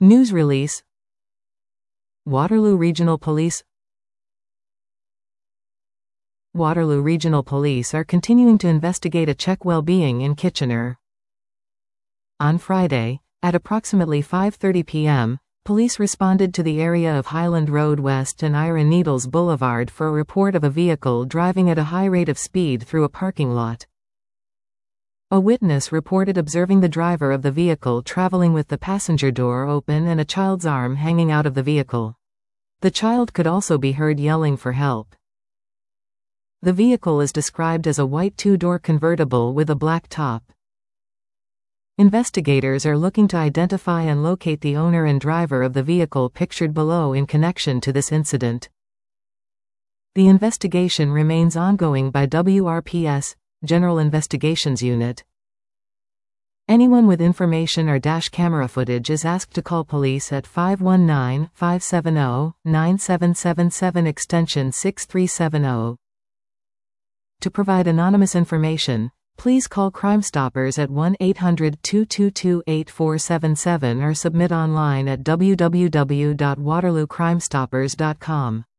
News release. Waterloo Regional Police. Waterloo Regional Police are continuing to investigate a check well-being in Kitchener. On Friday, at approximately 5:30 p.m., police responded to the area of Highland Road West and Iron Needles Boulevard for a report of a vehicle driving at a high rate of speed through a parking lot. A witness reported observing the driver of the vehicle traveling with the passenger door open and a child's arm hanging out of the vehicle. The child could also be heard yelling for help. The vehicle is described as a white two-door convertible with a black top. Investigators are looking to identify and locate the owner and driver of the vehicle pictured below in connection to this incident. The investigation remains ongoing by WRPS, General Investigations Unit. Anyone with information or dash camera footage is asked to call police at 519-570-9777 extension 6370. To provide anonymous information, please call Crime Stoppers at 1-800-222-8477 or submit online at www.waterloocrimestoppers.com.